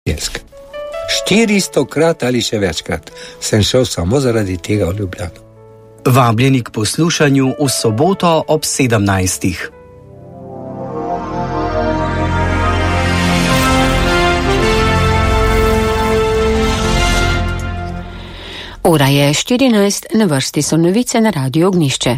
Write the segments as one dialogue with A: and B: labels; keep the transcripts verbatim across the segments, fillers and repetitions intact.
A: štiristo krat ali še večkrat sem šel samo zaradi tega v Ljubljano.
B: Vabljeni k poslušanju v soboto ob sedemnajstih.
C: Ura je štirinajst, na vrsti so novice na Radiu Ognjišče.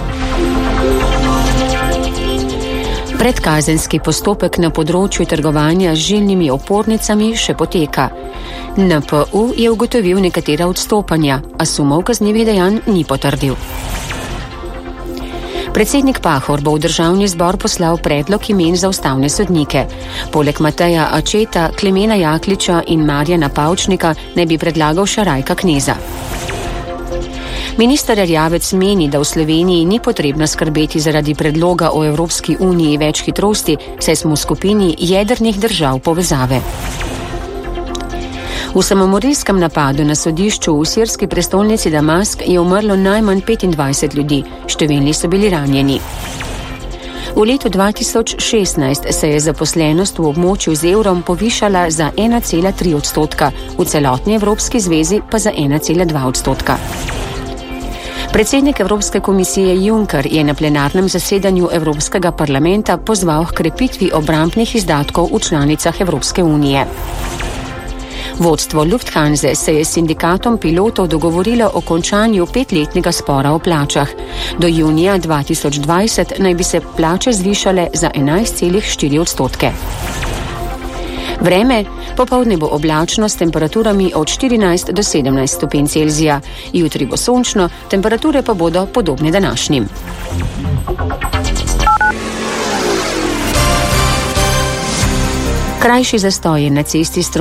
C: Predkazenski postopek na področju trgovanja z žilnimi opornicami še poteka. N P U je ugotovil nekatera odstopanja, a sumov kaznivih dejanj ni potrdil. Predsednik Pahor bo v državni zbor poslal predlog imen za ustavne sodnike. Poleg Mateja Ačeta, Klemena Jakliča in Marjana Pavčnika ne bi predlagal še Rajka Kneza. Minister Erjavec meni, da v Sloveniji ni potrebno skrbeti zaradi predloga o Evropski uniji več hitrosti, saj smo v skupini jedrnih držav povezave. V samomorilskem napadu na sodišču v sirski prestolnici Damask je umrlo najmanj petindvajset ljudi, številni so bili ranjeni. V letu dva tisoč šestnajst se je zaposlenost v območju z evrom povišala za ena cela tri odstotka, v celotni Evropski zvezi pa za ena cela dva odstotka. Predsednik Evropske komisije Juncker je na plenarnem zasedanju Evropskega parlamenta pozval k krepitvi obrambnih izdatkov v članicah Evropske unije. Vodstvo Lufthanse se je s sindikatom pilotov dogovorilo o končanju petletnega spora o plačah. Do junija dva tisoč dvajset naj bi se plače zvišale za enajst celih štiri odstotke. Vreme, popoldne bo oblačno s temperaturami od štirinajst do sedemnajst stopinj Celzija. Jutri bo sončno, temperature pa bodo podobne današnjim. Krajši zastoj je na cesti